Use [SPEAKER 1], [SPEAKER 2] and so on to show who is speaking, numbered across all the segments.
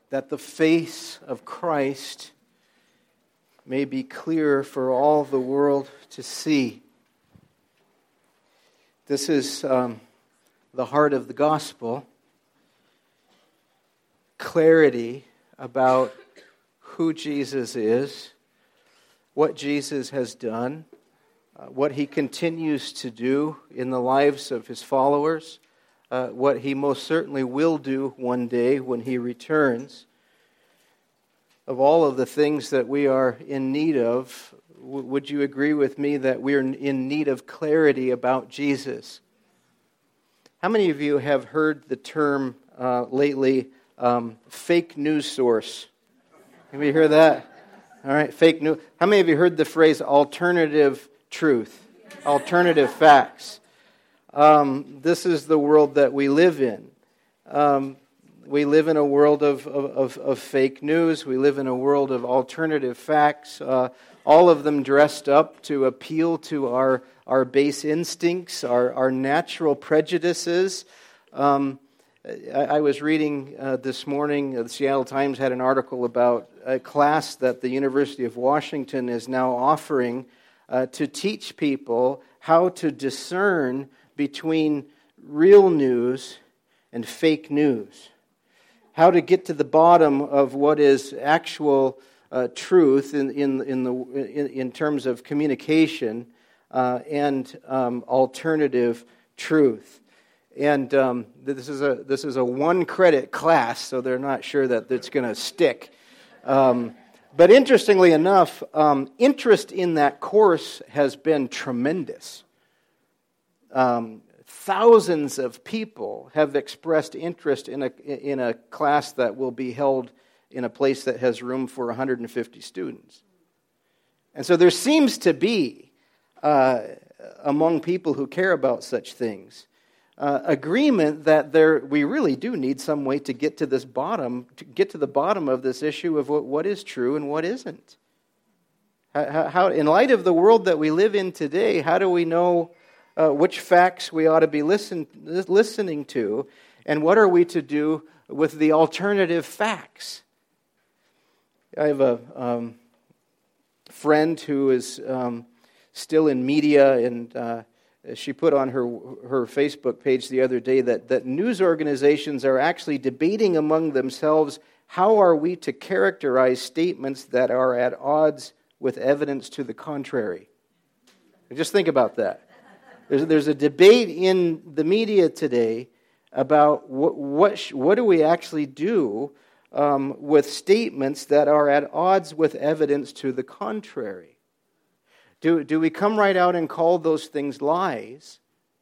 [SPEAKER 1] that the face of Christ may be clear for all the world to see. This is the heart of the gospel. Clarity about who Jesus is, what Jesus has done, what he continues to do in the lives of his followers, what he most certainly will do one day when he returns. Of all of the things that we are in need of, would you agree with me that we are in need of clarity about Jesus? How many of you have heard the term lately, fake news source? Have you heard that? All right, fake news. How many of you heard the phrase alternative truth, alternative facts? This is the world that we live in. We live in a world of fake news. We live in a world of alternative facts, all of them dressed up to appeal to our base instincts, our natural prejudices. I was reading this morning, the Seattle Times had an article about a class that the University of Washington is now offering to teach people how to discern between real news and fake news. How to get to the bottom of what is actual truth in terms of communication and alternative truth. And this is a 1-credit class, so they're not sure that it's going to stick. But interestingly enough, interest in that course has been tremendous. Thousands of people have expressed interest in a class that will be held in a place that has room for 150 students. And so there seems to be, among people who care about such things, agreement that we really do need some way to get to the bottom of this issue of what is true and what isn't. How, in light of the world that we live in today, how do we know which facts we ought to be listening to, and what are we to do with the alternative facts? I have a friend who is still in media, and she put on her Facebook page the other day that news organizations are actually debating among themselves, how are we to characterize statements that are at odds with evidence to the contrary? Just think about that. There's a debate in the media today about what do we actually do with statements that are at odds with evidence to the contrary. Do we come right out and call those things lies?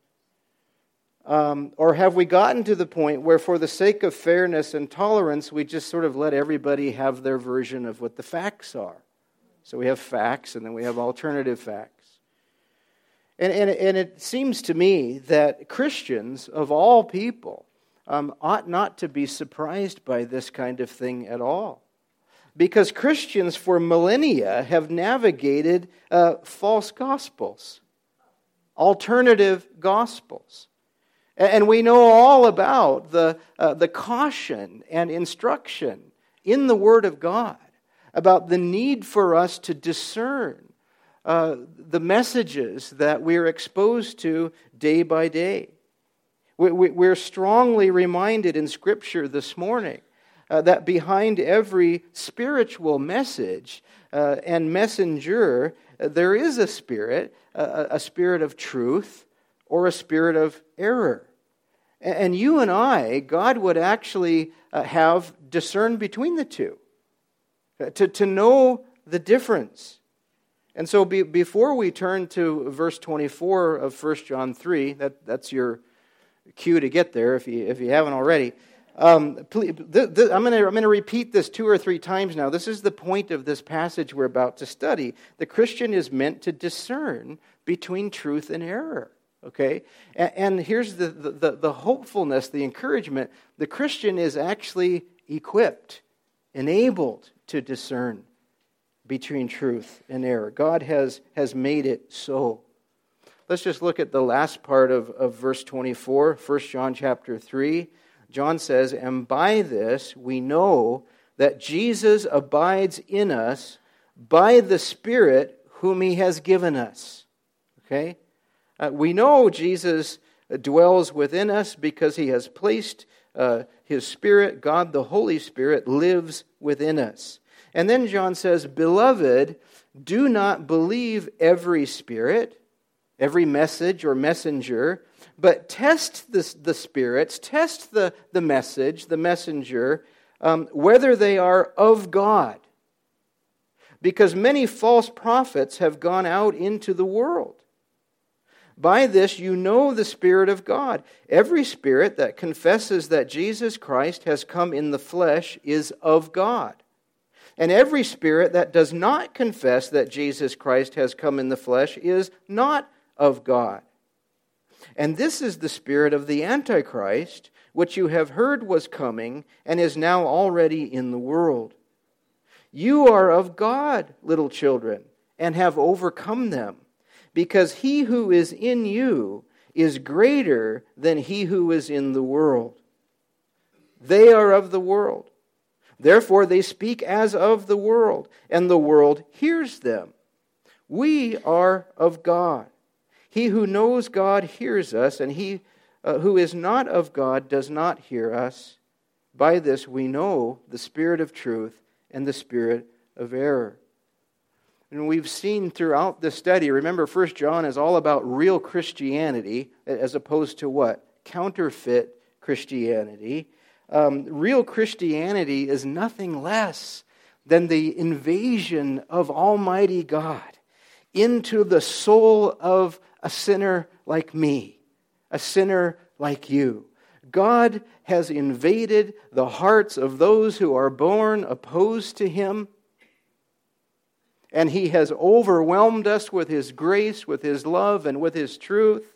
[SPEAKER 1] Or have we gotten to the point where, for the sake of fairness and tolerance, we just sort of let everybody have their version of what the facts are? So we have facts, and then we have alternative facts. And it seems to me that Christians, of all people, ought not to be surprised by this kind of thing at all. Because Christians for millennia have navigated false gospels, alternative gospels. And we know all about the caution and instruction in the Word of God about the need for us to discern the messages that we're exposed to day by day. We're strongly reminded in Scripture this morning that behind every spiritual message and messenger, there is a spirit of truth or a spirit of error. And you and I, God would actually have discerned between the two, to know the difference. And so before we turn to verse 24 of 1 John 3, that's your cue to get there if you haven't already. Please, I'm going to repeat this 2 or 3 times now. This is the point of this passage we're about to study. The Christian is meant to discern between truth and error. Okay? And here's the hopefulness, the encouragement. The Christian is actually equipped, enabled to discern between truth and error. God has made it so. Let's just look at the last part of verse 24, 1 John chapter 3. John says, "And by this we know that Jesus abides in us by the Spirit whom He has given us. Okay? We know Jesus dwells within us because He has placed His Spirit, God the Holy Spirit, lives within us. And then John says, "Beloved, do not believe every spirit," every message or messenger, "but test the spirits, test the message, the messenger, whether they are of God. Because many false prophets have gone out into the world. By this you know the Spirit of God. Every spirit that confesses that Jesus Christ has come in the flesh is of God. And every spirit that does not confess that Jesus Christ has come in the flesh is not of God. And this is the spirit of the Antichrist, which you have heard was coming and is now already in the world. You are of God, little children, and have overcome them, because he who is in you is greater than he who is in the world. They are of the world. Therefore they speak as of the world, and the world hears them. We are of God. He who knows God hears us, and he who is not of God does not hear us. By this we know the spirit of truth and the spirit of error." And we've seen throughout this study, remember 1 John is all about real Christianity as opposed to what? Counterfeit Christianity. Real Christianity is nothing less than the invasion of Almighty God into the soul of a sinner like me, a sinner like you. God has invaded the hearts of those who are born opposed to Him, and He has overwhelmed us with His grace, with His love, and with His truth.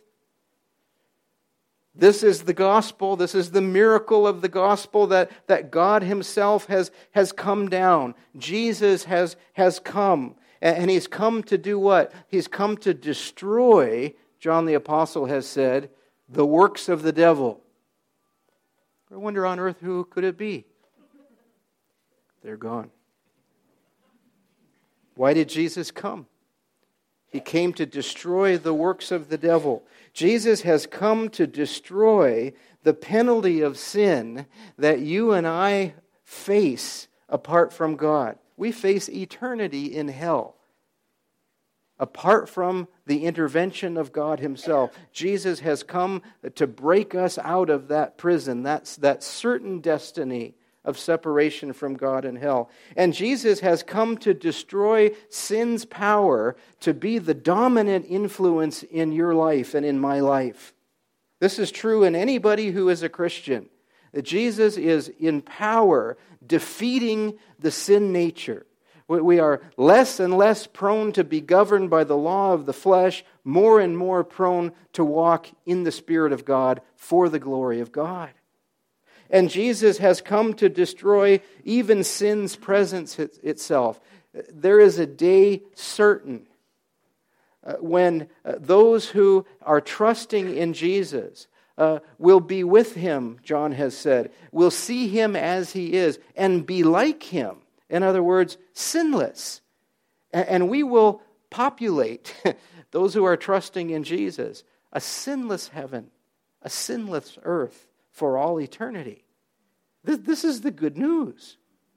[SPEAKER 1] This is the gospel. This is the miracle of the gospel that God Himself has come down. Jesus has come. And He's come to do what? He's come to destroy, John the Apostle has said, the works of the devil. I wonder on earth who could it be? They're gone. Why did Jesus come? He came to destroy the works of the devil. Jesus has come to destroy the penalty of sin that you and I face apart from God. We face eternity in hell apart from the intervention of God Himself. Jesus has come to break us out of that prison, that certain destiny of separation from God and hell. And Jesus has come to destroy sin's power to be the dominant influence in your life and in my life. This is true in anybody who is a Christian. That Jesus is in power defeating the sin nature. We are less and less prone to be governed by the law of the flesh, more and more prone to walk in the Spirit of God for the glory of God. And Jesus has come to destroy even sin's presence itself. There is a day certain when those who are trusting in Jesus will be with Him, John has said, will see Him as He is and be like Him. In other words, sinless. And we will populate, those who are trusting in Jesus, a sinless heaven, a sinless earth for all eternity. This is the good news.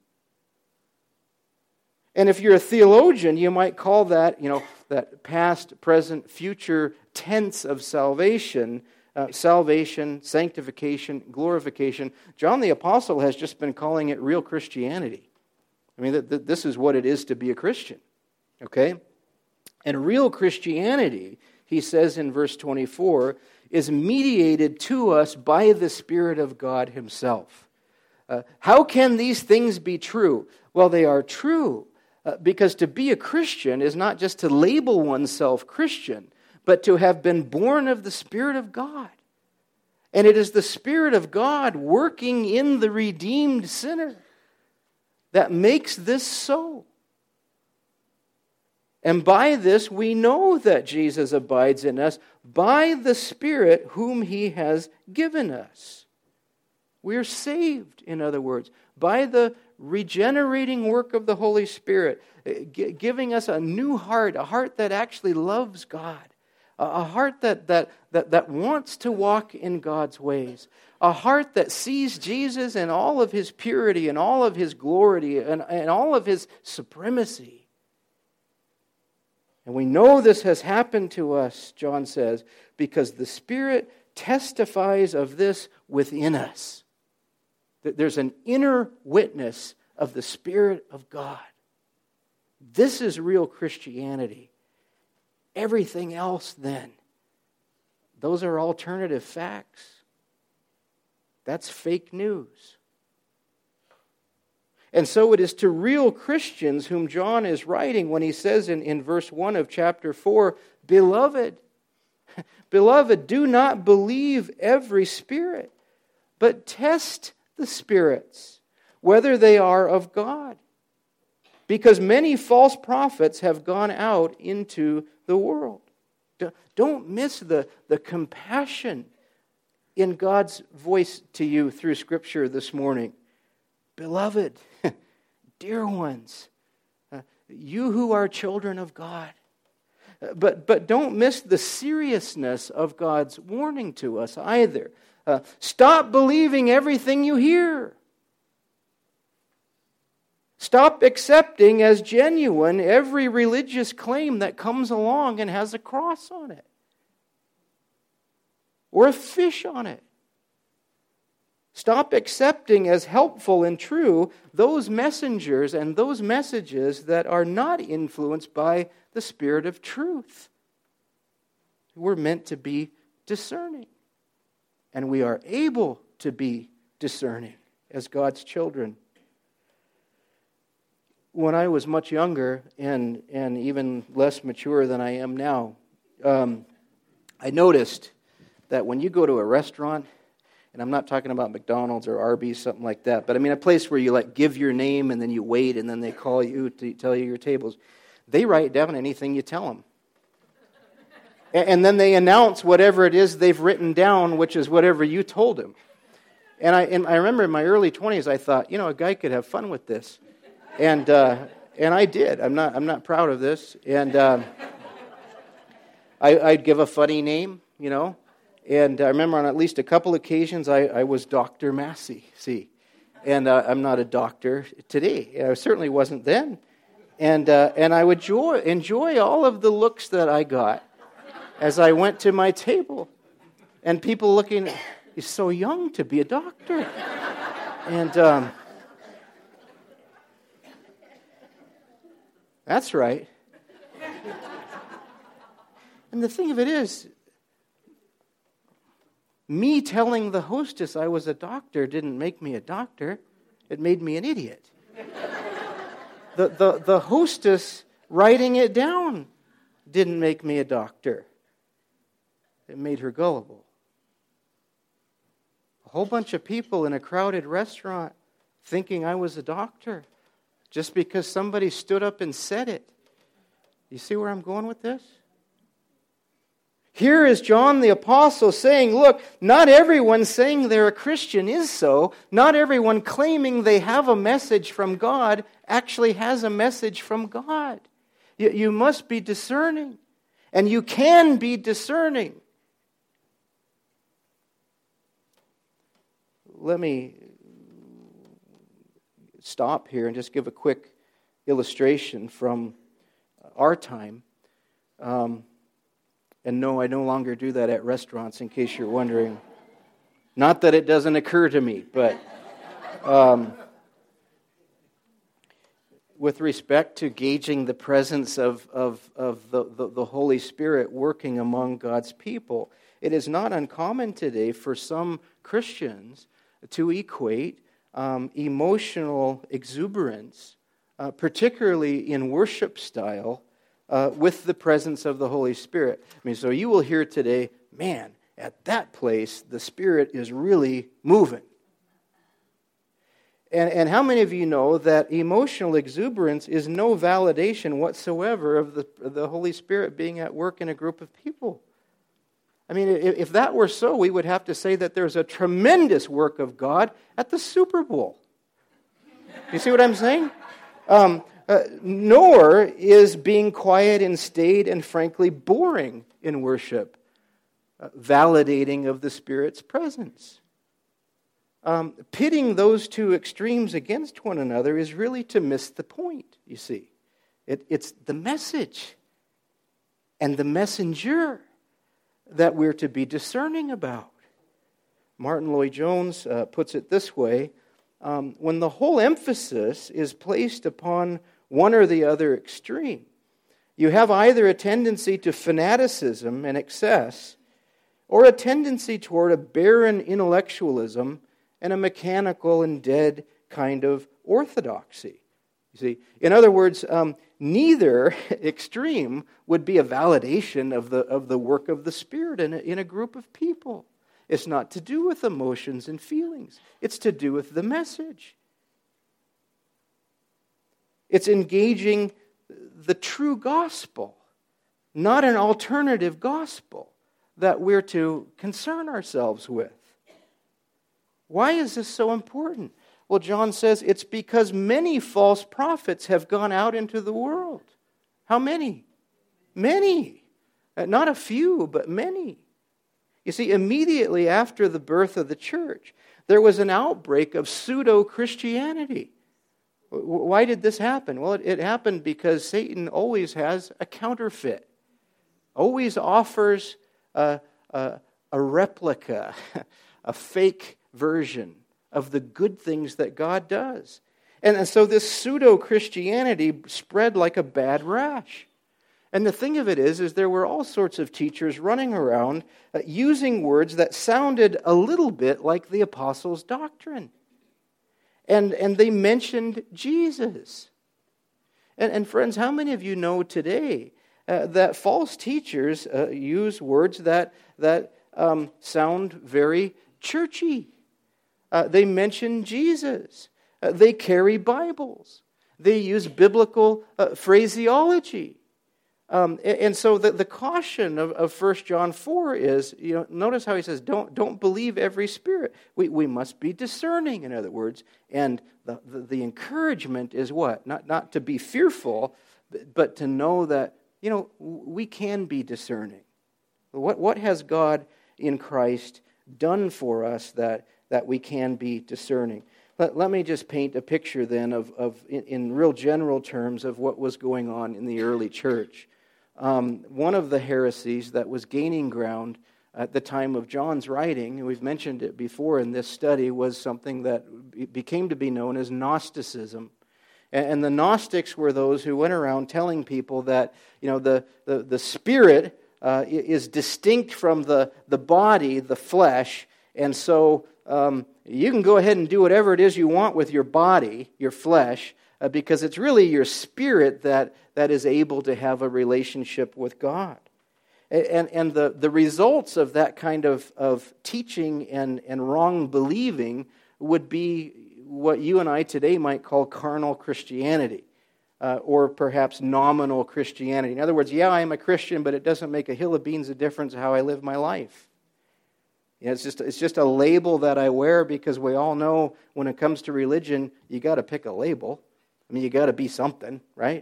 [SPEAKER 1] And if you're a theologian, you might call that, that past, present, future tense of salvation, salvation, sanctification, glorification. John the Apostle has just been calling it real Christianity. I mean, this is what it is to be a Christian. Okay? And real Christianity, he says in verse 24, is mediated to us by the Spirit of God Himself. How can these things be true? Well, they are true because to be a Christian is not just to label oneself Christian, but to have been born of the Spirit of God. And it is the Spirit of God working in the redeemed sinner that makes this so. And by this we know that Jesus abides in us by the Spirit whom He has given us. We are saved, in other words, by the regenerating work of the Holy Spirit, giving us a new heart, a heart that actually loves God, a heart that wants to walk in God's ways, a heart that sees Jesus in all of His purity and all of His glory and all of His supremacy. And we know this has happened to us, John says, because the Spirit testifies of this within us. That there's an inner witness of the Spirit of God. This is real Christianity. Everything else, then, those are alternative facts. That's fake news. And so it is to real Christians whom John is writing when he says in verse 1 of chapter 4, Beloved, do not believe every spirit, but test the spirits, whether they are of God. Because many false prophets have gone out into the world. Don't miss the compassion in God's voice to you through Scripture this morning. Beloved, dear ones, you who are children of God. But don't miss the seriousness of God's warning to us either. Stop believing everything you hear. Stop accepting as genuine every religious claim that comes along and has a cross on it, or a fish on it. Stop accepting as helpful and true those messengers and those messages that are not influenced by the Spirit of truth. We're meant to be discerning, and we are able to be discerning as God's children. When I was much younger and even less mature than I am now, I noticed that when you go to a restaurant, and I'm not talking about McDonald's or Arby's, something like that, but I mean a place where you give your name and then you wait and then they call you to tell you your tables. They write down anything you tell them. And then they announce whatever it is they've written down, which is whatever you told them. And I remember in my early 20s, I thought, a guy could have fun with this. And I did. I'm not proud of this. And I'd give a funny name, And I remember on at least a couple occasions I was Dr. Massey, and I'm not a doctor today. I certainly wasn't then. And I would enjoy all of the looks that I got as I went to my table, and people looking, he's so young to be a doctor, and that's right. And the thing of it is, me telling the hostess I was a doctor didn't make me a doctor. It made me an idiot. The hostess writing it down didn't make me a doctor. It made her gullible. A whole bunch of people in a crowded restaurant thinking I was a doctor just because somebody stood up and said it. You see where I'm going with this? Here is John the Apostle saying, look, not everyone saying they're a Christian is so. Not everyone claiming they have a message from God actually has a message from God. You must be discerning. And you can be discerning. Let me stop here and just give a quick illustration from our time. And no, I no longer do that at restaurants, in case you're wondering. Not that it doesn't occur to me, but with respect to gauging the presence of the Holy Spirit working among God's people, it is not uncommon today for some Christians to equate emotional exuberance, particularly in worship style, with the presence of the Holy Spirit. I mean, so you will hear today, man, at that place, the Spirit is really moving. And how many of you know that emotional exuberance is no validation whatsoever of the Holy Spirit being at work in a group of people? I mean, if that were so, we would have to say that there's a tremendous work of God at the Super Bowl. You see what I'm saying? Nor is being quiet and staid and frankly boring in worship validating of the Spirit's presence. Pitting those two extremes against one another is really to miss the point, you see. It's the message and the messenger that we're to be discerning about. Martin Lloyd-Jones puts it this way: when the whole emphasis is placed upon one or the other extreme, you have either a tendency to fanaticism and excess, or a tendency toward a barren intellectualism and a mechanical and dead kind of orthodoxy. You see, in other words, neither extreme would be a validation of the work of the Spirit in a group of people. It's not to do with emotions and feelings. It's to do with the message. It's engaging the true gospel, not an alternative gospel that we're to concern ourselves with. Why is this so important? Well, John says it's because many false prophets have gone out into the world. How many? Many. Not a few, but many. You see, immediately after the birth of the church, there was an outbreak of pseudo-Christianity. Why did this happen? Well, it happened because Satan always has a counterfeit, always offers a replica, a fake version of the good things that God does. And so this pseudo-Christianity spread like a bad rash. And the thing of it is there were all sorts of teachers running around using words that sounded a little bit like the apostles' doctrine. And they mentioned Jesus. And friends, how many of you know today that false teachers use words that sound very churchy? They mention Jesus. They carry Bibles. They use biblical phraseology. And so the caution of 1 John 4 is, notice how he says, don't believe every spirit. We must be discerning, in other words. And the encouragement is what? Not to be fearful, but to know that, we can be discerning. What has God in Christ done for us that we can be discerning? Let me just paint a picture then of in real general terms of what was going on in the early church. One of the heresies that was gaining ground at the time of John's writing, and we've mentioned it before in this study, was something that became to be known as Gnosticism. And the Gnostics were those who went around telling people that the spirit is distinct from the body, the flesh, and so you can go ahead and do whatever it is you want with your body, your flesh, because it's really your spirit that is able to have a relationship with God. And the results of that kind of teaching and wrong believing would be what you and I today might call carnal Christianity, or perhaps nominal Christianity. In other words, yeah, I'm a Christian, but it doesn't make a hill of beans of difference how I live my life. It's just a label that I wear because we all know when it comes to religion, you got to pick a label. I mean, you got to be something, right?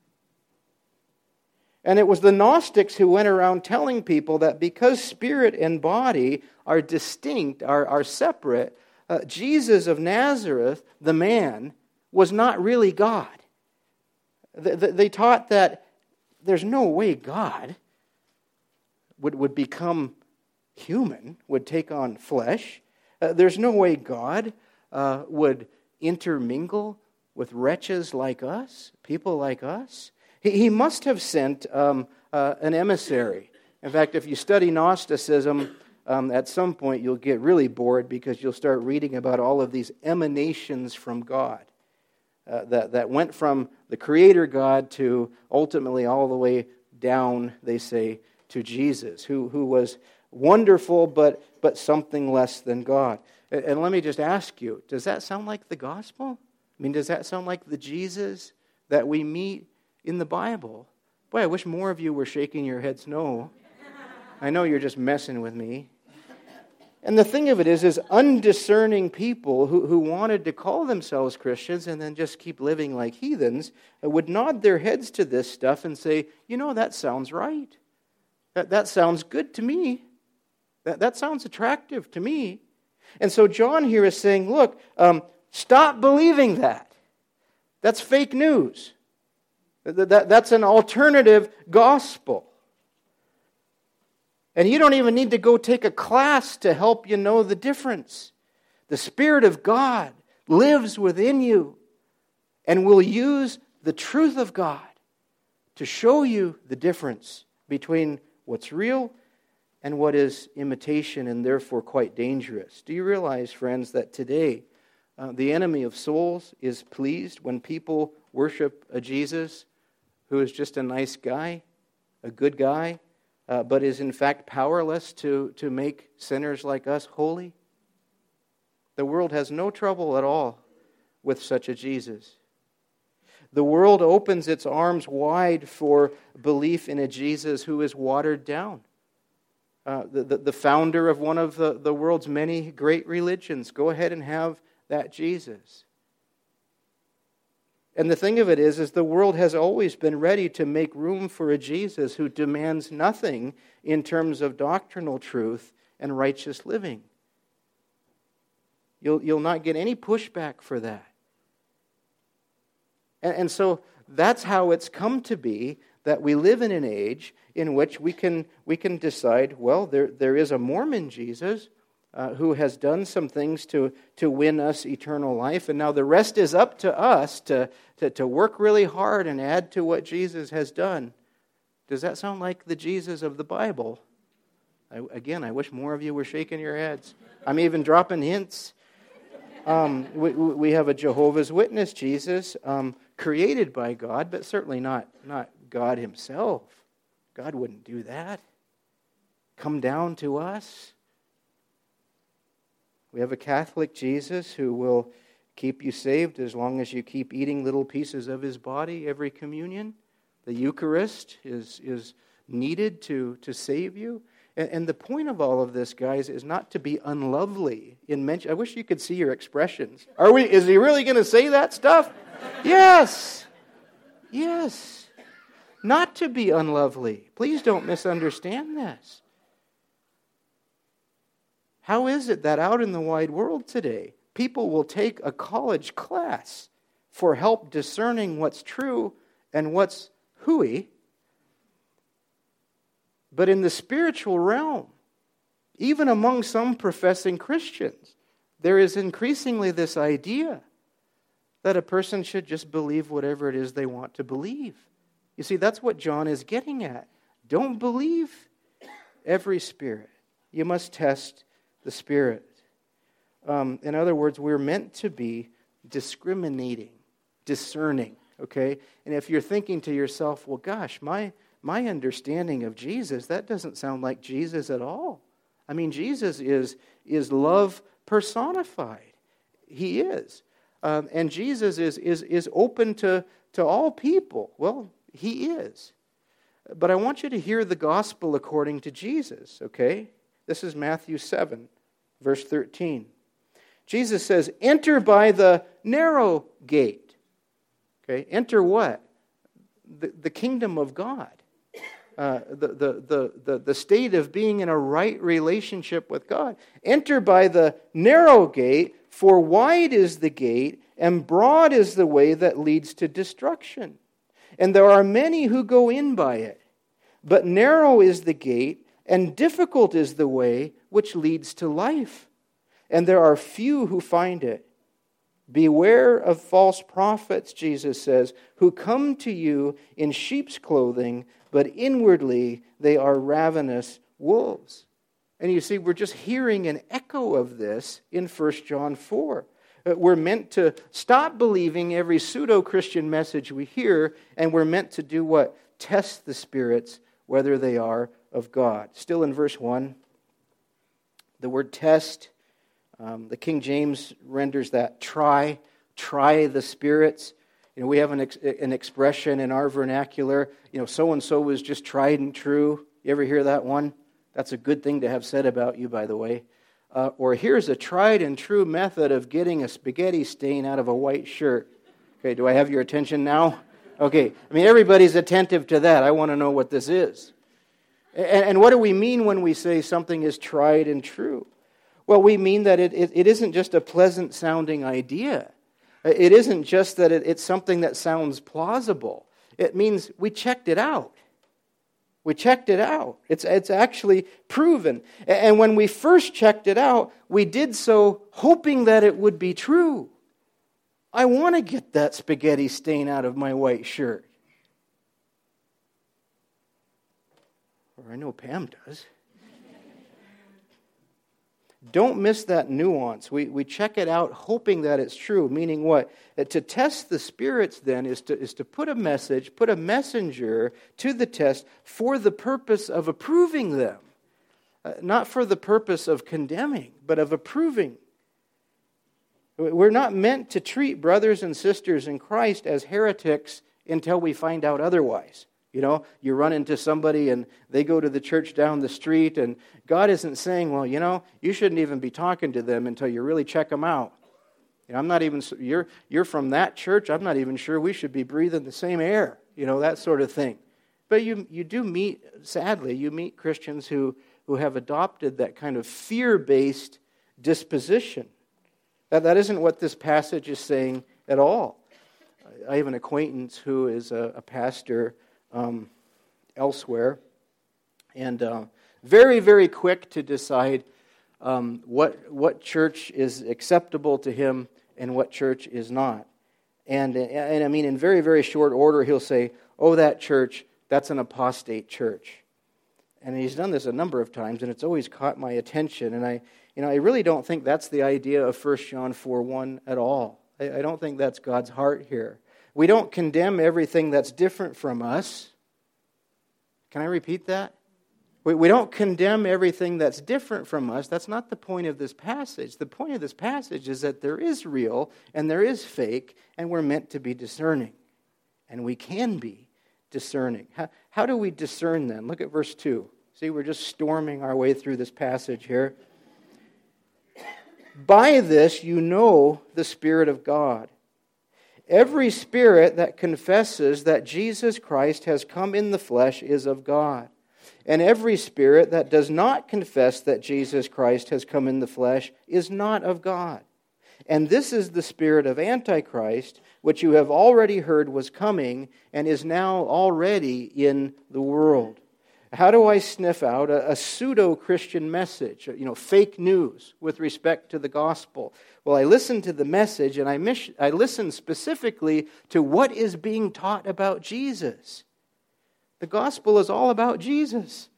[SPEAKER 1] And it was the Gnostics who went around telling people that because spirit and body are distinct, are separate, Jesus of Nazareth, the man, was not really God. They taught that there's no way God would become human, would take on flesh. There's no way God would intermingle with wretches like us, people like us. He must have sent an emissary. In fact, if you study Gnosticism, at some point you'll get really bored because you'll start reading about all of these emanations from God that went from the Creator God to ultimately all the way down, they say, to Jesus, who was wonderful but something less than God. And let me just ask you, does that sound like the gospel? I mean, does that sound like the Jesus that we meet in the Bible? Boy, I wish more of you were shaking your heads no. I know you're just messing with me. And the thing of it is undiscerning people who wanted to call themselves Christians and then just keep living like heathens would nod their heads to this stuff and say, that sounds right. That sounds good to me. That sounds attractive to me. And so John here is saying, look, stop believing that. That's fake news. That's an alternative gospel. And you don't even need to go take a class to help you know the difference. The Spirit of God lives within you and will use the truth of God to show you the difference between what's real and what is imitation and therefore quite dangerous. Do you realize, friends, that today the enemy of souls is pleased when people worship a Jesus who is just a nice guy, a good guy, but is in fact powerless to make sinners like us holy? The world has no trouble at all with such a Jesus. The world opens its arms wide for belief in a Jesus who is watered down. The founder of one of the world's many great religions. Go ahead and have that Jesus. And the thing of it is the world has always been ready to make room for a Jesus who demands nothing in terms of doctrinal truth and righteous living. You'll not get any pushback for that. And so that's how it's come to be that we live in an age in which we can decide, well, there is a Mormon Jesus who has done some things to win us eternal life, and now the rest is up to us to work really hard and add to what Jesus has done. Does that sound like the Jesus of the Bible? I wish more of you were shaking your heads. I'm even dropping hints. We have a Jehovah's Witness Jesus, created by God, but certainly not God himself. God wouldn't do that. Come down to us. We have a Catholic Jesus who will keep you saved as long as you keep eating little pieces of his body every communion. The Eucharist is needed to save you. And the point of all of this, guys, is not to be unlovely in mention. I wish you could see your expressions. Is he really going to say that stuff? Yes. Yes. Not to be unlovely. Please don't misunderstand this. How is it that out in the wide world today, people will take a college class for help discerning what's true and what's hooey? But in the spiritual realm, even among some professing Christians, there is increasingly this idea that a person should just believe whatever it is they want to believe. You see, that's what John is getting at. Don't believe every spirit. You must test the Spirit. In other words, we're meant to be discriminating, discerning, okay? And if you're thinking to yourself, well, gosh, my understanding of Jesus, that doesn't sound like Jesus at all. I mean, Jesus is love personified. He is. And Jesus is open to all people. Well, he is. But I want you to hear the gospel according to Jesus, okay? This is Matthew 7, verse 13. Jesus says, enter by the narrow gate. Okay, enter what? The kingdom of God. The state of being in a right relationship with God. Enter by the narrow gate, for wide is the gate, and broad is the way that leads to destruction. And there are many who go in by it. But narrow is the gate, and difficult is the way which leads to life. And there are few who find it. Beware of false prophets, Jesus says, who come to you in sheep's clothing, but inwardly they are ravenous wolves. And you see, we're just hearing an echo of this in 1 John 4. We're meant to stop believing every pseudo-Christian message we hear, and we're meant to do what? Test the spirits, whether they are of God. Still in verse 1, the word test, the King James renders that try the spirits. You know, we have an expression in our vernacular, so-and-so was just tried and true. You ever hear that one? That's a good thing to have said about you, by the way. or here's a tried and true method of getting a spaghetti stain out of a white shirt. Okay, do I have your attention now? Okay, I mean, everybody's attentive to that. I want to know what this is. And what do we mean when we say something is tried and true? Well, we mean that it isn't just a pleasant-sounding idea. It isn't just that it's something that sounds plausible. It means we checked it out. We checked it out. It's actually proven. And when we first checked it out, we did so hoping that it would be true. I want to get that spaghetti stain out of my white shirt. Or I know Pam does. Don't miss that nuance. We check it out hoping that it's true, meaning what? To test the spirits then is to put a messenger to the test for the purpose of approving them. Not for the purpose of condemning, but of approving. We're not meant to treat brothers and sisters in Christ as heretics until we find out otherwise. You know, you run into somebody and they go to the church down the street, and God isn't saying, well, you know, you shouldn't even be talking to them until you really check them out. You know, I'm not even, you're from that church, I'm not even sure we should be breathing the same air, you know, that sort of thing. But you do meet, sadly, you meet Christians who have adopted that kind of fear-based disposition. That isn't what this passage is saying at all. I have an acquaintance who is a pastor elsewhere, and very, very quick to decide what church is acceptable to him and what church is not. And I mean, in very, very short order, he'll say, oh, that church, that's an apostate church. And he's done this a number of times, and it's always caught my attention. And I really don't think that's the idea of 1 John 4:1 at all. I don't think that's God's heart here. We don't condemn everything that's different from us. Can I repeat that? We don't condemn everything that's different from us. That's not the point of this passage. The point of this passage is that there is real and there is fake, and we're meant to be discerning. And we can be discerning. How do we discern then? Look at verse 2. See, we're just storming our way through this passage here. By this you know the Spirit of God. Every spirit that confesses that Jesus Christ has come in the flesh is of God. And every spirit that does not confess that Jesus Christ has come in the flesh is not of God. And this is the spirit of Antichrist, which you have already heard was coming and is now already in the world. How do I sniff out a pseudo-Christian message, fake news with respect to the gospel? Well, I listen to the message, and I listen specifically to what is being taught about Jesus. The gospel is all about Jesus.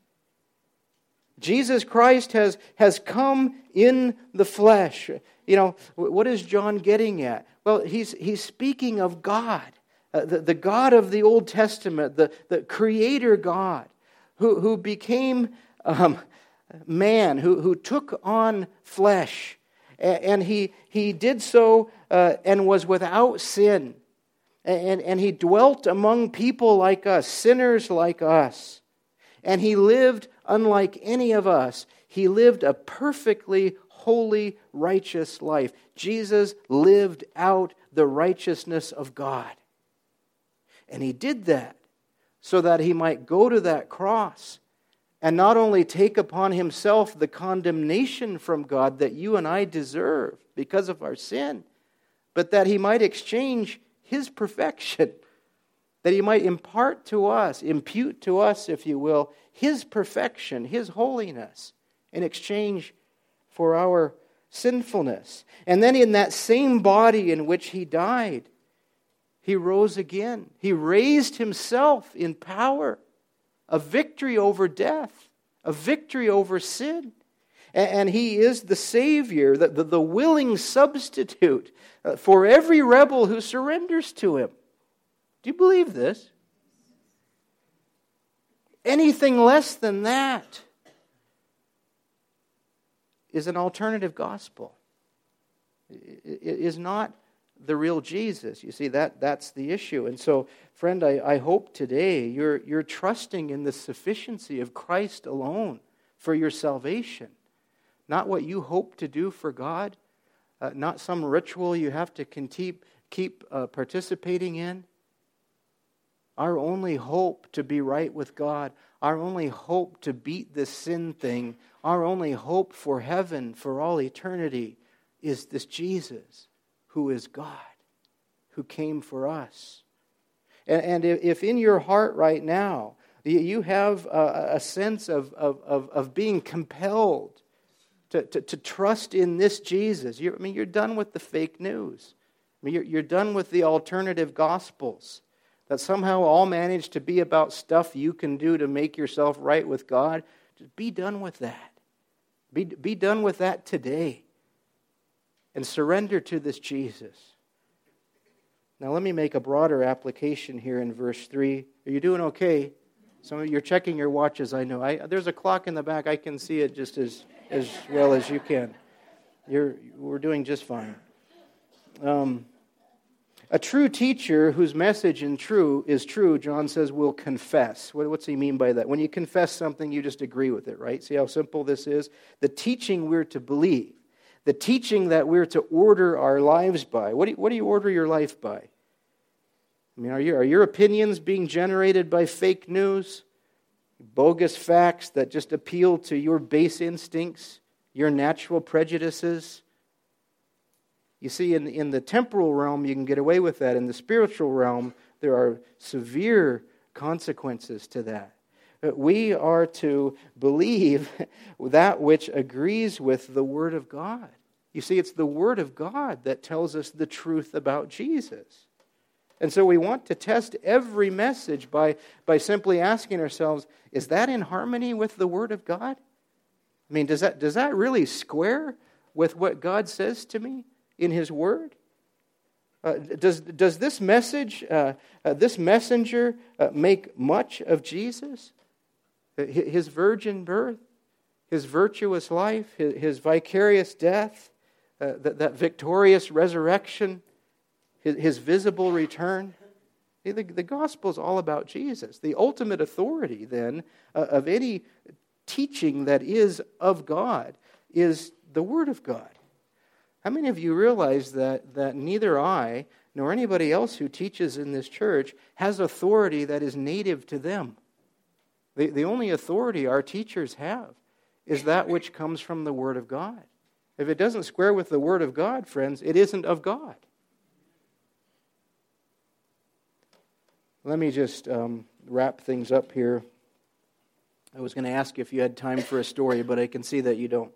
[SPEAKER 1] Jesus Christ has come in the flesh. What is John getting at? Well, he's speaking of God, the God of the Old Testament, the Creator God, who became man, who took on flesh. And he did so and was without sin. And he dwelt among people like us, sinners like us. And he lived unlike any of us. He lived a perfectly holy, righteous life. Jesus lived out the righteousness of God. And he did that so that he might go to that cross and not only take upon himself the condemnation from God that you and I deserve because of our sin, but that he might exchange his perfection, that he might impute to us, if you will, his perfection, his holiness, in exchange for our sinfulness. And then in that same body in which he died, he rose again. He raised himself in power, a victory over death, a victory over sin. And he is the Savior, the willing substitute for every rebel who surrenders to him. Do you believe this? Anything less than that is an alternative gospel. It is not the real Jesus. You see, that's the issue. And so, friend, I hope today you're trusting in the sufficiency of Christ alone for your salvation. not what you hope to do for God, not some ritual you have to keep participating in. Our only hope to be right with God, our only hope to beat this sin thing, our only hope for heaven for all eternity is this Jesus who is God, who came for us. And if in your heart right now you have a sense of being compelled to trust in this Jesus, you're done with the fake news. You're done with the alternative gospels that somehow all manage to be about stuff you can do to make yourself right with God. Just be done with that. Be done with that today. And surrender to this Jesus. Now let me make a broader application here in verse 3. Are you doing okay? Some of you are checking your watches, I know. There's a clock in the back. I can see it just as well as you can. We're doing just fine. A true teacher whose message is true, John says, will confess. What's he mean by that? When you confess something, you just agree with it, right? See how simple this is? The teaching we're to believe. The teaching that we're to order our lives by. What do you order your life by? I mean, are your opinions being generated by fake news? Bogus facts that just appeal to your base instincts, your natural prejudices? You see, in the temporal realm, you can get away with that. In the spiritual realm, there are severe consequences to that. We are to believe that which agrees with the Word of God. You see, it's the Word of God that tells us the truth about Jesus. And so we want to test every message by simply asking ourselves, is that in harmony with the Word of God? I mean, does that really square with what God says to me in His Word? Does this message, this messenger, make much of Jesus? His virgin birth, His virtuous life, His vicarious death, that victorious resurrection, His visible return. The gospel is all about Jesus. The ultimate authority, then, of any teaching that is of God is the Word of God. How many of you realize that neither I nor anybody else who teaches in this church has authority that is native to them? The only authority our teachers have is that which comes from the Word of God. If it doesn't square with the Word of God, friends, it isn't of God. Let me just wrap things up here. I was going to ask if you had time for a story, but I can see that you don't.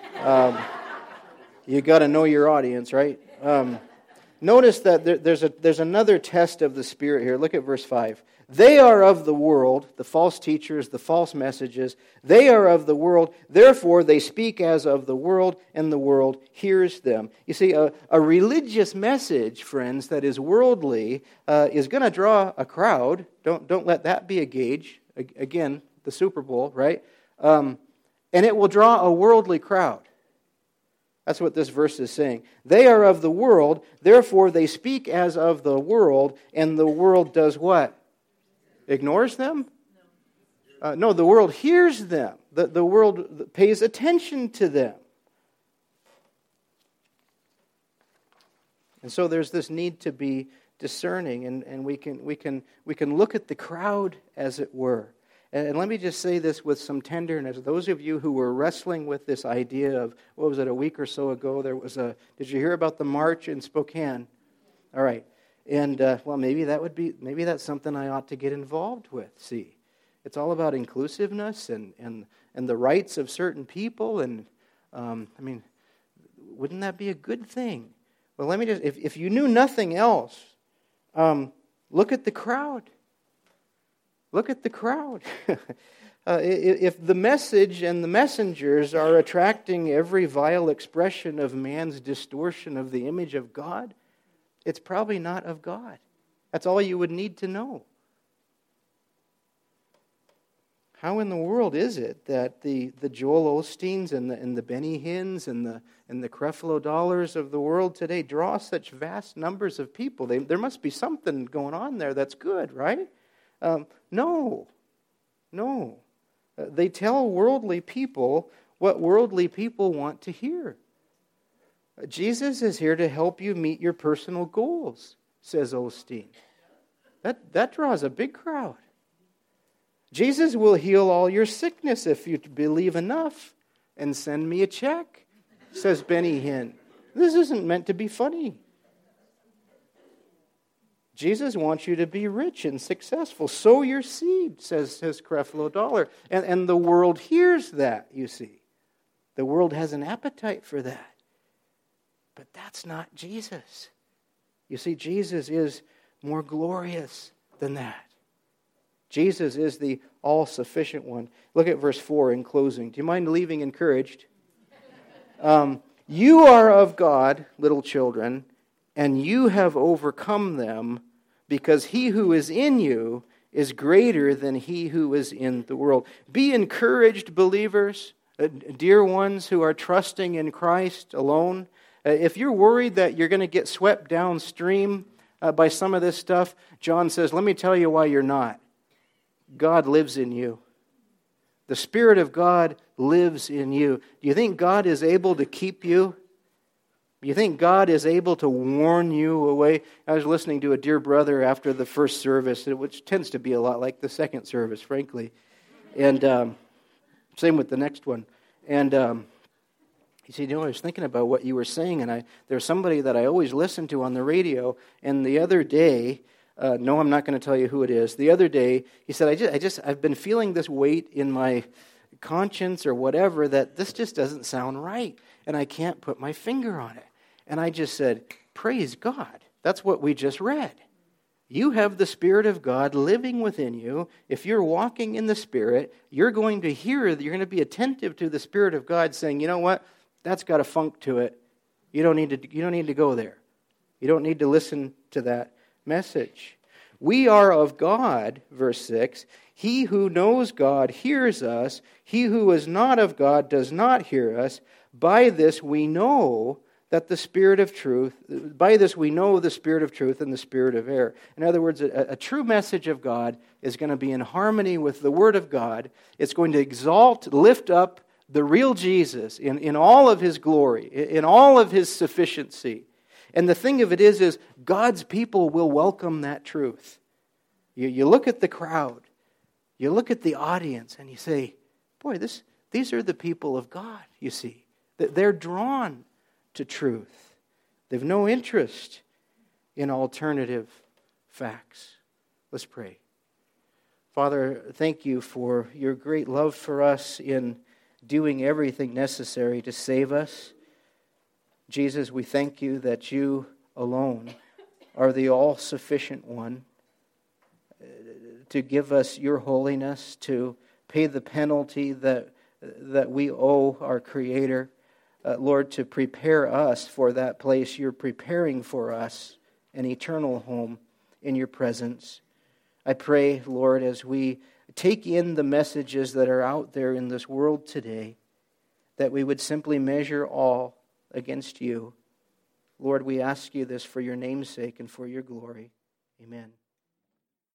[SPEAKER 1] You got to know your audience, right? Notice that there's another test of the Spirit here. Look at verse 5. They are of the world, the false teachers, the false messages. They are of the world, therefore they speak as of the world, and the world hears them. You see, a religious message, friends, that is worldly is going to draw a crowd. Don't let that be a gauge. Again, the Super Bowl, right? And it will draw a worldly crowd. That's what this verse is saying. They are of the world, therefore they speak as of the world, and the world does what? Ignores them? No, the world hears them. The world pays attention to them. And so there's this need to be discerning, and we can look at the crowd, as it were. And let me just say this with some tenderness. Those of you who were wrestling with this idea of, what was it, a week or so ago, did you hear about the march in Spokane? All right. And, well, maybe that's something I ought to get involved with, see. It's all about inclusiveness and the rights of certain people. And, wouldn't that be a good thing? Well, let me just, if you knew nothing else, look at the crowd. Look at the crowd. If the message and the messengers are attracting every vile expression of man's distortion of the image of God, it's probably not of God. That's all you would need to know. How in the world is it that the Joel Osteens and the Benny Hinns and the Creflo Dollars of the world today draw such vast numbers of people? There must be something going on there that's good, right? No. They tell worldly people what worldly people want to hear. Jesus is here to help you meet your personal goals, says Osteen. That draws a big crowd. Jesus will heal all your sickness if you believe enough and send me a check, says Benny Hinn. This isn't meant to be funny. Jesus wants you to be rich and successful. Sow your seed, says Creflo Dollar. And the world hears that, you see. The world has an appetite for that. But that's not Jesus. You see, Jesus is more glorious than that. Jesus is the all-sufficient one. Look at verse 4 in closing. Do you mind leaving encouraged? You are of God, little children, and you have overcome them, because he who is in you is greater than he who is in the world. Be encouraged, believers, dear ones who are trusting in Christ alone. If you're worried that you're going to get swept downstream by some of this stuff, John says, let me tell you why you're not. God lives in you. The Spirit of God lives in you. Do you think God is able to keep you? Do you think God is able to warn you away? I was listening to a dear brother after the first service, which tends to be a lot like the second service, frankly. And same with the next one. And he said, I was thinking about what you were saying, and there's somebody that I always listen to on the radio, and the other day, no, I'm not going to tell you who it is. The other day, he said, I've been feeling this weight in my conscience or whatever that this just doesn't sound right, and I can't put my finger on it. And I just said, praise God. That's what we just read. You have the Spirit of God living within you. If you're walking in the Spirit, you're going to hear, you're going to be attentive to the Spirit of God saying, you know what? That's got a funk to it. You don't need to go there. You don't need to listen to that message. We are of God, verse 6. He who knows God hears us. He who is not of God does not hear us. By this we know that the Spirit of truth, by this we know the Spirit of truth and the spirit of error. In other words, a true message of God is going to be in harmony with the Word of God. It's going to exalt, lift up the real Jesus in all of His glory, in all of His sufficiency. And the thing of it is God's people will welcome that truth. You look at the crowd, you look at the audience, and you say, boy, these are the people of God, you see. They're drawn to truth. They've no interest in alternative facts. Let's pray. Father, thank you for your great love for us in doing everything necessary to save us. Jesus, we thank you that you alone are the all-sufficient one to give us your holiness, to pay the penalty that we owe our Creator. Lord, to prepare us for that place you're preparing for us, an eternal home in your presence. I pray, Lord, as we take in the messages that are out there in this world today, that we would simply measure all against you. Lord, we ask you this for your name's sake and for your glory. Amen.